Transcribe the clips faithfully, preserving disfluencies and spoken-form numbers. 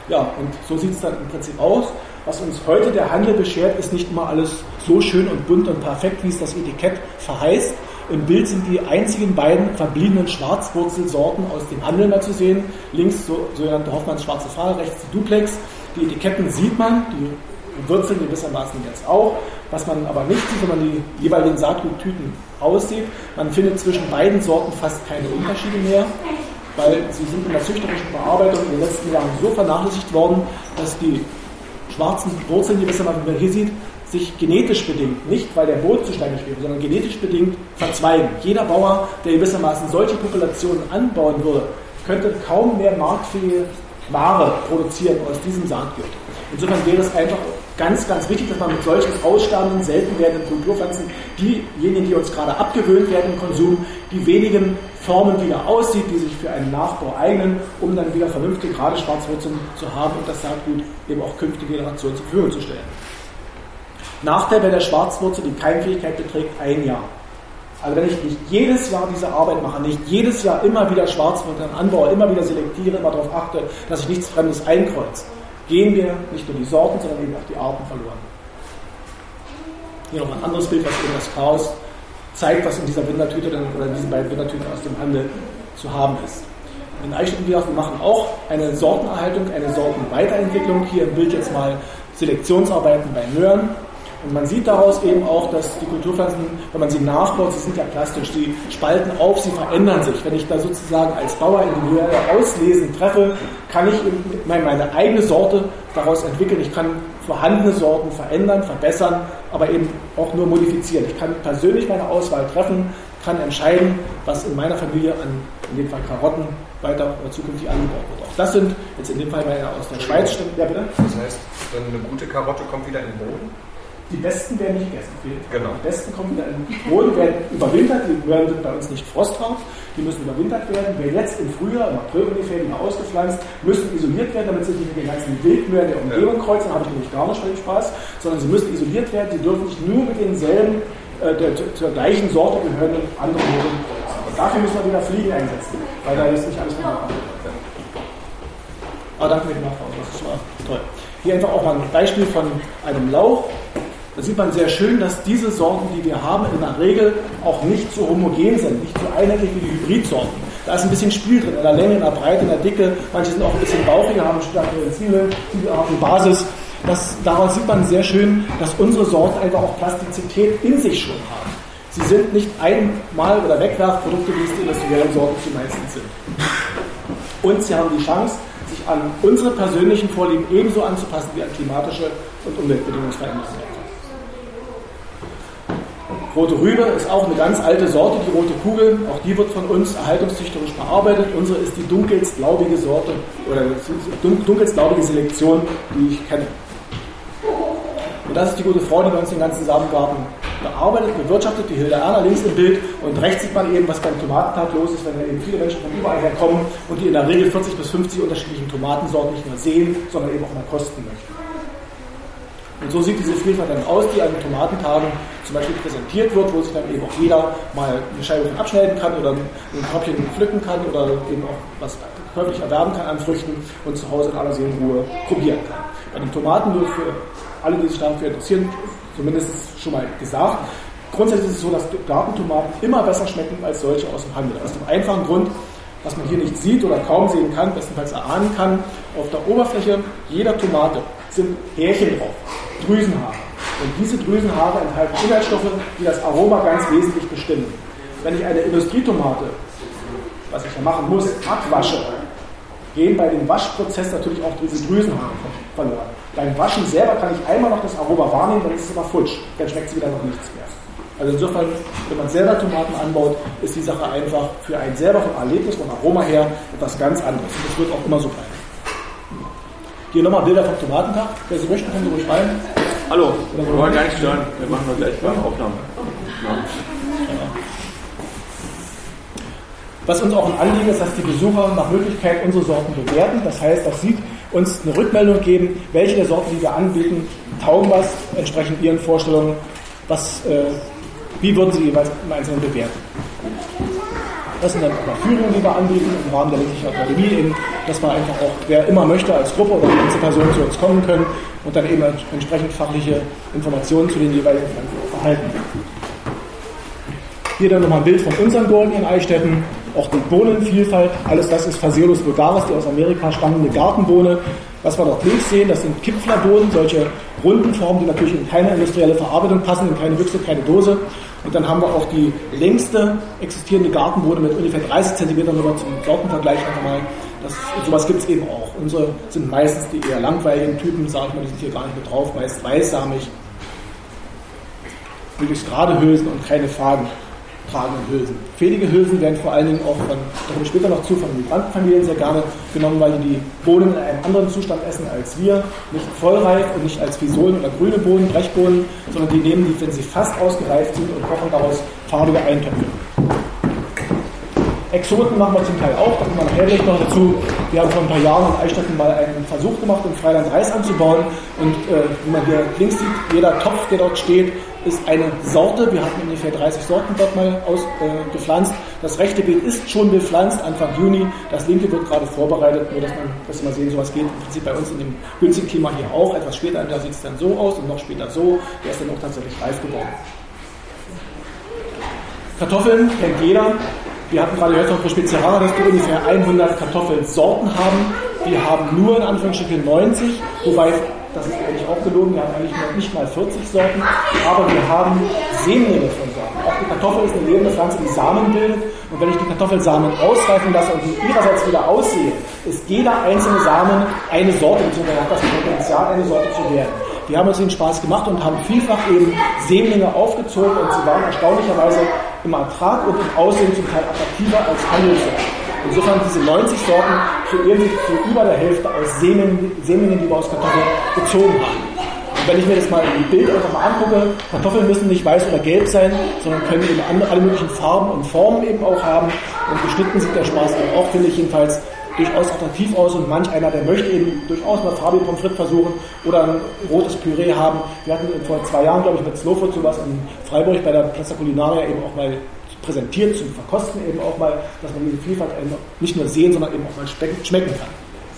Ja, und so sieht es dann im Prinzip aus. Was uns heute der Handel beschert, ist nicht immer alles so schön und bunt und perfekt, wie es das Etikett verheißt. Im Bild sind die einzigen beiden verbliebenen Schwarzwurzelsorten aus dem Handel mal zu sehen. Links so, sogenannte Hoffmanns schwarze Fahne, rechts die Duplex. Die Etiketten sieht man, die Wurzeln gewissermaßen jetzt auch. Was man aber nicht sieht, wenn man die jeweiligen Saatguttüten aussieht, man findet zwischen beiden Sorten fast keine Unterschiede mehr, weil sie sind in der züchterischen Bearbeitung in den letzten Jahren so vernachlässigt worden, dass die schwarzen Wurzeln, die gewissermaßen, wie man hier sieht, sich genetisch bedingt, nicht weil der Boden zu steinig wäre, sondern genetisch bedingt verzweigen. Jeder Bauer, der gewissermaßen solche Populationen anbauen würde, könnte kaum mehr marktfähige Ware produzieren aus diesem Saatgut. Insofern wäre es einfach ganz, ganz wichtig, dass man mit solchen aussterbenden, selten werdenden Kulturpflanzen, diejenigen, die uns gerade abgewöhnt werden im Konsum, die wenigen Formen wieder aussieht, die sich für einen Nachbau eignen, um dann wieder vernünftige, gerade Schwarzwurzeln zu haben und das Saatgut eben auch künftige Generationen zur Verfügung zu stellen. Nachteil bei der Schwarzwurzel, die Keimfähigkeit beträgt ein Jahr. Also wenn ich nicht jedes Jahr diese Arbeit mache, nicht jedes Jahr immer wieder Schwarzwurzeln anbaue, immer wieder selektiere, immer darauf achte, dass ich nichts Fremdes einkreuze, gehen wir nicht nur die Sorten, sondern eben auch die Arten verloren. Hier noch ein anderes Bild, was eben das Chaos zeigt, was in dieser Wintertüte oder in diesen beiden Wintertüten aus dem Handel zu haben ist. In Eichstätten, wir machen auch eine Sortenerhaltung, eine Sortenweiterentwicklung. Hier im Bild jetzt mal Selektionsarbeiten bei Möhren. Und man sieht daraus eben auch, dass die Kulturpflanzen, wenn man sie nachbaut, sie sind ja plastisch, sie spalten auf, sie verändern sich. Wenn ich da sozusagen als Bauer individuell auslesen treffe, kann ich meine eigene Sorte daraus entwickeln. Ich kann vorhandene Sorten verändern, verbessern, aber eben auch nur modifizieren. Ich kann persönlich meine Auswahl treffen, kann entscheiden, was in meiner Familie an, in dem Fall Karotten, weiter oder zukünftig angebaut wird. Auch das sind jetzt in dem Fall meine aus der Schweiz. Ja, bitte? Das heißt, dann eine gute Karotte kommt wieder in den Boden? Die besten werden nicht gegessen. Genau. Die besten kommen wieder in den Boden, werden überwintert. Die Möhren sind bei uns nicht frosthaft. Die müssen überwintert werden. Wer jetzt im Frühjahr, im April ungefähr, wieder ausgepflanzt, müssen isoliert werden, damit sie nicht mit den ganzen Wildmöhren der Umgebung kreuzen. Da habe ich nämlich gar nicht viel Spaß. Sondern sie müssen isoliert werden. Sie dürfen sich nur mit denselben, äh, der, zur gleichen Sorte gehörenden anderen Möhren kreuzen. Und dafür müssen wir wieder Fliegen einsetzen, weil da ist nicht alles von der Ah, danke für die Nachfrage. Das ist schon mal toll. Hier einfach auch mal ein Beispiel von einem Lauch. Da sieht man sehr schön, dass diese Sorten, die wir haben, in der Regel auch nicht so homogen sind, nicht so einheitlich wie die Hybridsorten. Da ist ein bisschen Spiel drin, in der Länge, in der Breite, in der Dicke. Manche sind auch ein bisschen bauchiger, haben stärkere Zwiebeln, die Basis. Das, daraus sieht man sehr schön, dass unsere Sorten einfach auch Plastizität in sich schon haben. Sie sind nicht einmal- oder Wegwerfprodukte, wie es die industriellen Sorten zumeist sind. Und sie haben die Chance, sich an unsere persönlichen Vorlieben ebenso anzupassen wie an klimatische und Umweltbedingungsveränderungen. Rote Rübe ist auch eine ganz alte Sorte, die rote Kugel. Auch die wird von uns erhaltungszüchterisch bearbeitet. Unsere ist die dunkelst laubige Sorte oder dunkelst laubige Selektion, die ich kenne. Und das ist die gute Frau, die bei uns den ganzen Samengarten bearbeitet, bewirtschaftet, die Hilde Erner links im Bild. Und rechts sieht man eben, was beim Tomatentag los ist, wenn da eben viele Menschen von überall herkommen und die in der Regel vierzig bis fünfzig unterschiedlichen Tomatensorten nicht nur sehen, sondern eben auch mal kosten möchten. Und so sieht diese Vielfalt dann aus, die an den Tomatentagen zum Beispiel präsentiert wird, wo sich dann eben auch jeder mal eine Scheibe von abschneiden kann oder ein Körbchen pflücken kann oder eben auch was käuflich erwerben kann an Früchten und zu Hause in aller Seelenruhe probieren kann. Bei den Tomaten wird für alle, die sich dafür interessieren, zumindest schon mal gesagt, grundsätzlich ist es so, dass Gartentomaten immer besser schmecken als solche aus dem Handel. Aus dem einfachen Grund, was man hier nicht sieht oder kaum sehen kann, bestenfalls erahnen kann, auf der Oberfläche jeder Tomate sind Härchen drauf, Drüsenhaare. Und diese Drüsenhaare enthalten Inhaltsstoffe, die das Aroma ganz wesentlich bestimmen. Wenn ich eine Industrietomate, was ich ja machen muss, abwasche, gehen bei dem Waschprozess natürlich auch diese Drüsenhaare verloren. Beim Waschen selber kann ich einmal noch das Aroma wahrnehmen, dann ist es aber futsch, dann schmeckt sie wieder noch nichts mehr. Also insofern, wenn man selber Tomaten anbaut, ist die Sache einfach für einen selber vom Erlebnis, vom Aroma her etwas ganz anderes. Und das wird auch immer so bleiben. Hier nochmal Bilder vom Tomatentag. Wer Sie möchten, können Sie ruhig rein. Hallo, wir wollen gar nicht stören. Wir machen nur gleich eine Aufnahme. Ja. Was uns auch ein Anliegen ist, dass die Besucher nach Möglichkeit unsere Sorten bewerten. Das heißt, dass sie uns eine Rückmeldung geben, welche der Sorten, die wir anbieten, taugen was, entsprechend ihren Vorstellungen. Was, äh, wie würden Sie jeweils im Einzelnen bewerten? Das sind dann auch mal Führungen, die wir anbieten im Rahmen der Ländlichen Akademie, eben, dass wir einfach auch, wer immer möchte, als Gruppe oder als Einzelperson zu uns kommen können und dann eben entsprechend fachliche Informationen zu den jeweiligen Pflanzen erhalten. Hier dann nochmal ein Bild von unseren Gurken in Eichstätten, auch die Bohnenvielfalt, alles das ist Phaseolus vulgaris, die aus Amerika stammende Gartenbohne. Was wir dort links sehen, das sind Kipflerbohnen, solche runden Formen, die natürlich in keine industrielle Verarbeitung passen, in keine Büchse, keine Dose. Und dann haben wir auch die längste existierende Gartenbohne mit ungefähr dreißig Zentimeter, nur zum Sortenvergleich einfach mal. Das, sowas gibt es eben auch. Unsere sind meistens die eher langweiligen Typen, sage ich mal, die sind hier gar nicht mit drauf, meist weißsamig, möglichst gerade Hülsen und keine Faden tragenden Hülsen. Fädige Hülsen werden vor allen Dingen auch von, da komme ich später noch zu, von Migrantenfamilien sehr gerne genommen, weil die die Bohnen in einem anderen Zustand essen als wir. Nicht vollreif und nicht als Fisolen oder grüne Bohnen, Brechbohnen, sondern die nehmen die, wenn sie fast ausgereift sind und kochen daraus farbige Eintöpfe. Exoten machen wir zum Teil auch, da kommen wir nachher gleich noch dazu. Wir haben vor ein paar Jahren in Eichstätten mal einen Versuch gemacht, im Freiland Reis anzubauen. Und äh, wie man hier links sieht, jeder Topf, der dort steht, ist eine Sorte. Wir hatten ungefähr dreißig Sorten dort mal ausgepflanzt. Äh, das rechte Beet ist schon bepflanzt, Anfang Juni. Das linke wird gerade vorbereitet, nur dass man dass wir mal sehen, sowas geht im Prinzip bei uns in dem günstigen Klima hier auch. Etwas später, da sieht es dann so aus und noch später so. Der ist dann auch tatsächlich reif geworden. Kartoffeln kennt jeder. Wir hatten gerade gehört von Pro Speziara, dass wir ungefähr hundert Kartoffelsorten haben. Wir haben nur in Anführungsstrichen neunzig, wobei, das ist eigentlich auch gelogen, wir haben eigentlich noch nicht mal vierzig Sorten, aber wir haben Sehnlinge von Sorten. Auch die Kartoffel ist eine lebende Pflanze, die Samen bildet. Und wenn ich die Kartoffelsamen ausreifen lasse und die ihrerseits wieder aussehe, ist jeder einzelne Samen eine Sorte, beziehungsweise hat das Potenzial, eine Sorte zu werden. Wir haben uns den Spaß gemacht und haben vielfach eben Sämlinge aufgezogen und sie waren erstaunlicherweise im Ertrag und im Aussehen zum Teil attraktiver als Handelssorten. Insofern diese neunzig Sorten kreieren sich zu über der Hälfte aus Sämlingen, Sämlingen, die wir aus Kartoffeln gezogen haben. Und wenn ich mir das mal im Bild einfach mal angucke, Kartoffeln müssen nicht weiß oder gelb sein, sondern können eben andere, alle möglichen Farben und Formen eben auch haben. Und geschnitten sieht der Spaß eben auch, finde ich jedenfalls, durchaus attraktiv aus und manch einer, der möchte eben durchaus mal farbige Pommes frites versuchen oder ein rotes Püree haben. Wir hatten vor zwei Jahren, glaube ich, mit Slowfood sowas in Freiburg bei der Plaza Culinaria eben auch mal präsentiert, zum Verkosten eben auch mal, dass man diese Vielfalt nicht nur sehen, sondern eben auch mal schmecken kann.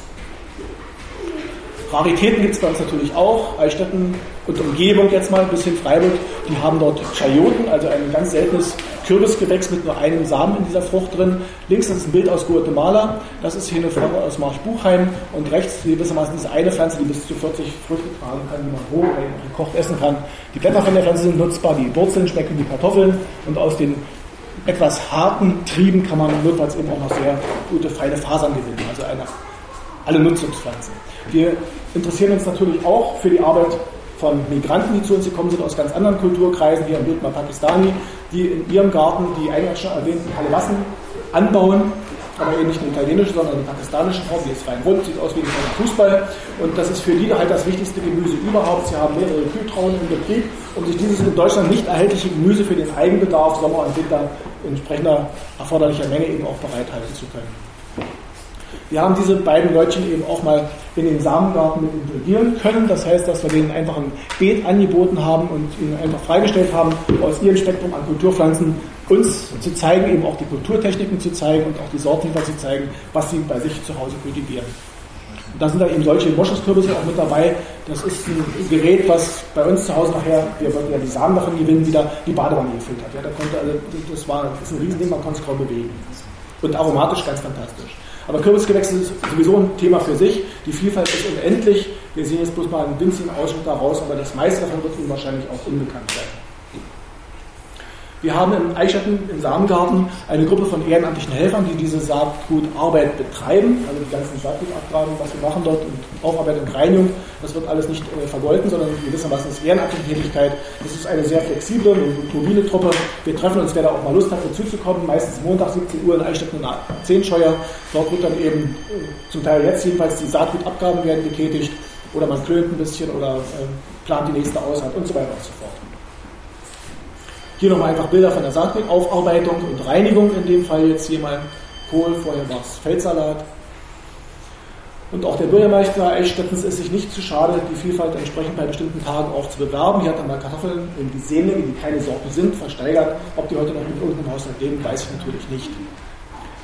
Raritäten gibt es bei uns natürlich auch. Eichstätten und Umgebung jetzt mal, bis hin Freiburg, die haben dort Chayoten, also ein ganz seltenes Kürbisgewächs mit nur einem Samen in dieser Frucht drin. Links, das ist ein Bild aus Guatemala, das ist hier eine Frau aus Marsch-Buchheim und rechts gewissermaßen diese eine Pflanze, die bis zu vierzig Früchte tragen kann, die man roh oder gekocht essen kann. Die Blätter von der Pflanze sind nutzbar, die Wurzeln schmecken wie Kartoffeln und aus den etwas harten Trieben kann man notfalls eben auch noch sehr gute, feine Fasern gewinnen, also eine, alle Nutzungspflanzen. Wir interessieren uns natürlich auch für die Arbeit von Migranten, die zu uns gekommen sind aus ganz anderen Kulturkreisen, hier im Bild mal Pakistani, die in ihrem Garten die eingangs schon erwähnten Kalebassen anbauen, aber eben nicht eine italienische, sondern eine pakistanische Form, die ist fein rund, sieht aus wie ein kleiner Fußball und das ist für die halt das wichtigste Gemüse überhaupt. Sie haben mehrere Kühltrauen im Betrieb, um sich dieses in Deutschland nicht erhältliche Gemüse für den Eigenbedarf Sommer und Winter in entsprechender erforderlicher Menge eben auch bereithalten zu können. Wir haben diese beiden Leutchen eben auch mal in den Samengarten mit integrieren können. Das heißt, dass wir denen einfach ein Beet angeboten haben und ihnen einfach freigestellt haben, aus ihrem Spektrum an Kulturpflanzen uns zu zeigen, eben auch die Kulturtechniken zu zeigen und auch die Sortenvielfalt zu zeigen, was sie bei sich zu Hause kultivieren. Und da sind da eben solche Moschuskürbisse auch mit dabei. Das ist ein Gerät, was bei uns zu Hause nachher, wir wollten ja die Samen davon gewinnen, wieder die Badewanne gefüllt hat. Ja, da konnte, also, das war das ist ein Riesending, man konnte es kaum bewegen. Und aromatisch ganz fantastisch. Aber Kürbisgewächse ist sowieso ein Thema für sich. Die Vielfalt ist unendlich. Wir sehen jetzt bloß mal einen winzigen Ausschnitt daraus, aber das meiste davon wird Ihnen wahrscheinlich auch unbekannt sein. Wir haben in Eichstätten im Samengarten eine Gruppe von ehrenamtlichen Helfern, die diese Saatgutarbeit betreiben, also die ganzen Saatgutabtragung, was wir machen dort und Aufarbeitung und Reinigung, das wird alles nicht äh, vergolten, sondern gewissermaßen ist ehrenamtliche Tätigkeit. Das ist eine sehr flexible und mobile Truppe. Wir treffen uns, wer da auch mal Lust hat, dazuzukommen, meistens Montag siebzehn Uhr in Eichstätten in der Zehnscheuer. Dort wird dann eben, äh, zum Teil jetzt jedenfalls, die Saatgutabgaben werden getätigt oder man klönt ein bisschen oder äh, plant die nächste Aussaat und so weiter und so fort. Hier nochmal einfach Bilder von der Saatgutaufarbeitung und Reinigung, in dem Fall jetzt hier mal Kohl, vorher war es Feldsalat. Und auch der Bürgermeister Eichstättens ist sich nicht zu schade, die Vielfalt entsprechend bei bestimmten Tagen auch zu bewerben. Hier hat er mal Kartoffeln in die Sämlinge, die keine Sorten sind, versteigert. Ob die heute noch mit irgendeinem Haushalt leben, weiß ich natürlich nicht.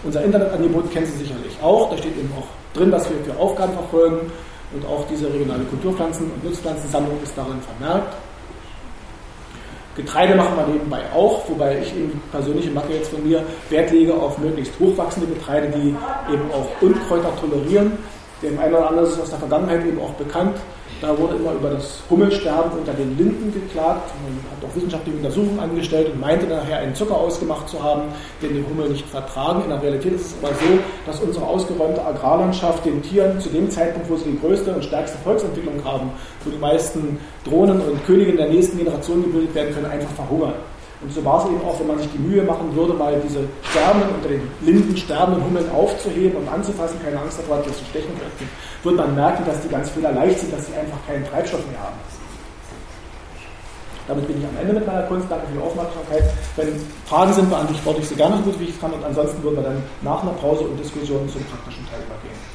Unser Internetangebot kennen Sie sicherlich auch. Da steht eben auch drin, was wir für Aufgaben verfolgen. Und auch diese regionale Kulturpflanzen- und Nutzpflanzensammlung ist darin vermerkt. Getreide machen wir nebenbei auch, wobei ich eben persönliche Macke jetzt von mir Wert lege auf möglichst hochwachsende Getreide, die eben auch Unkräuter tolerieren. Dem einen oder anderen ist aus der Vergangenheit eben auch bekannt. Da wurde immer über das Hummelsterben unter den Linden geklagt. Man hat auch wissenschaftliche Untersuchungen angestellt und meinte nachher einen Zucker ausgemacht zu haben, den die Hummel nicht vertragen. In der Realität ist es aber so, dass unsere ausgeräumte Agrarlandschaft den Tieren zu dem Zeitpunkt, wo sie die größte und stärkste Volksentwicklung haben, wo die meisten Drohnen und Königinnen der nächsten Generation gebildet werden können, einfach verhungern. Und so war es eben auch, wenn man sich die Mühe machen würde, mal diese sterbenden, unter den Linden sterbenden Hummeln aufzuheben und anzufassen, keine Angst davor, dass sie stechen könnten, wird man merken, dass die ganz fehlerleicht sind, dass sie einfach keinen Treibstoff mehr haben. Damit bin ich am Ende mit meiner Kunst. Danke für die Aufmerksamkeit. Wenn Fragen sind, beantworte ich sie gerne so gut wie ich kann und ansonsten würden wir dann nach einer Pause und Diskussion zum praktischen Teil übergehen.